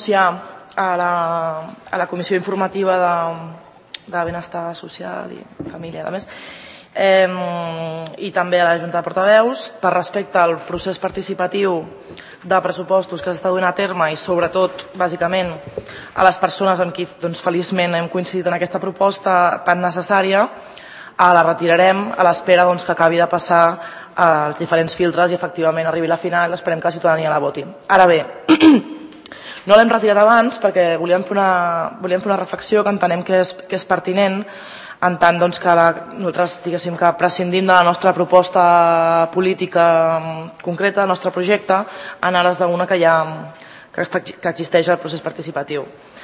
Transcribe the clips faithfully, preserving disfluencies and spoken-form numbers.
anunciar a la, a la Comissió Informativa de, de Benestar Social i Família, a més, eh, i també a la Junta de Portaveus, per respecte al procés participatiu de pressupostos que s'està duent a terme i sobretot, bàsicament, a les persones amb qui doncs, feliçment hem coincidit en aquesta proposta tan necessària, eh, la retirarem a l'espera doncs, que acabi de passar els diferents filtres i efectivament arribi a la final i esperem que la ciutadania la voti. Ara bé, no l'hem retirat abans perquè volíem fer una, volíem fer una reflexió que entenem que és, que és pertinent en tant doncs, que la, nosaltres diguéssim que prescindim de la nostra proposta política concreta, del nostre projecte, en ares d'una que, ja, que, està, que existeix al procés participatiu.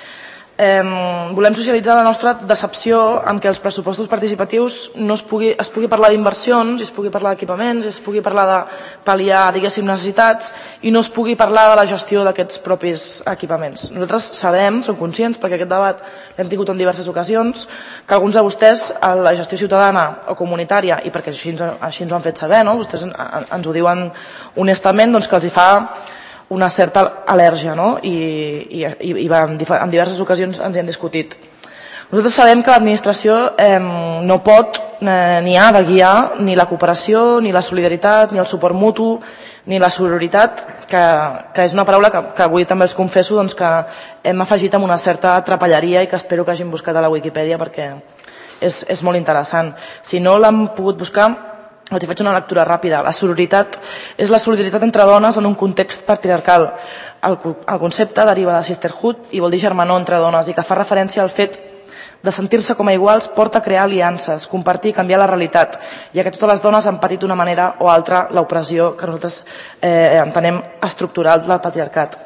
Eh, volem socialitzar la nostra decepció amb que els pressupostos participatius no es pugui, es pugui parlar d'inversions, es pugui parlar d'equipaments, es pugui parlar de pal·liar, diguéssim, necessitats i no es pugui parlar de la gestió d'aquests propis equipaments. Nosaltres sabem, som conscients, perquè aquest debat l'hem tingut en diverses ocasions, que alguns de vostès, a la gestió ciutadana o comunitària, i perquè així, així ens ho han fet saber, no? Vostès ens ho diuen honestament, doncs que els hi fa una certa al·lèrgia, no? I, i, i en diverses ocasions ens hi hem discutit. Nosaltres sabem que l'administració eh, no pot eh, ni ha de guiar ni la cooperació, ni la solidaritat, ni el suport mutu, ni la sororitat, que, que és una paraula que, que avui també els confesso doncs, que hem afegit amb una certa trapelleria i que espero que hagin buscat a la Wikipedia perquè és, és molt interessant. Si no l'han pogut buscar, els faig una lectura ràpida. La sororitat és la solidaritat entre dones en un context patriarcal. El, el concepte deriva de sisterhood i vol dir germanor entre dones i que fa referència al fet de sentir-se com a iguals porta a crear aliances, compartir i canviar la realitat, ja que totes les dones han patit d'una manera o altra l'opressió que nosaltres eh, entenem estructural del patriarcat.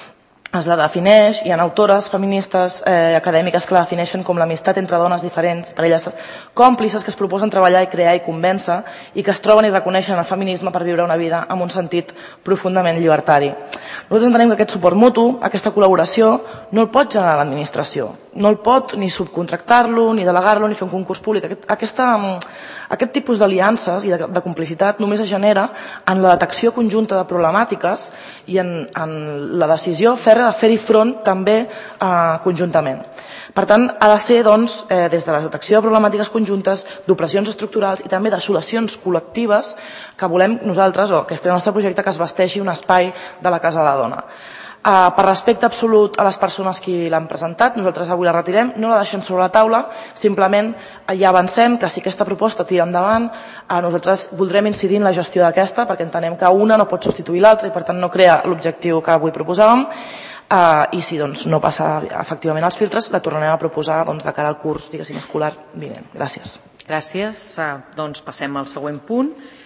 Es la defineix, hi ha autores feministes eh, acadèmiques que la defineixen com l'amistat entre dones diferents, parelles còmplices que es proposen treballar i crear i convèncer i que es troben i reconeixen el feminisme per viure una vida amb un sentit profundament llibertari. Nosaltres entenem que aquest suport mutu, aquesta col·laboració, no el pot generar l'administració, no el pot ni subcontractar-lo, ni delegar-lo, ni fer un concurs públic. Aquest, aquesta, aquest tipus d'aliances i de, de complicitat només es genera en la detecció conjunta de problemàtiques i en, en la decisió ferra de fer-hi front també eh, conjuntament. Per tant, ha de ser doncs, eh, des de la detecció de problemàtiques conjuntes, d'opressions estructurals i també de solucions col·lectives que volem nosaltres, o que és el nostre projecte, que es vesteixi un espai de la Casa de la Dona. Uh, per respecte absolut a les persones que l'han presentat, nosaltres avui la retirem, no la deixem sobre la taula, simplement ja avancem que si aquesta proposta tira endavant, uh, nosaltres voldrem incidir en la gestió d'aquesta perquè entenem que una no pot substituir l'altra i per tant no crea l'objectiu que avui proposàvem uh, i si doncs, no passa efectivament els filtres la tornarem a proposar doncs, de cara al curs diguéssim escolar vinent. Gràcies. Gràcies. Uh, doncs passem al següent punt.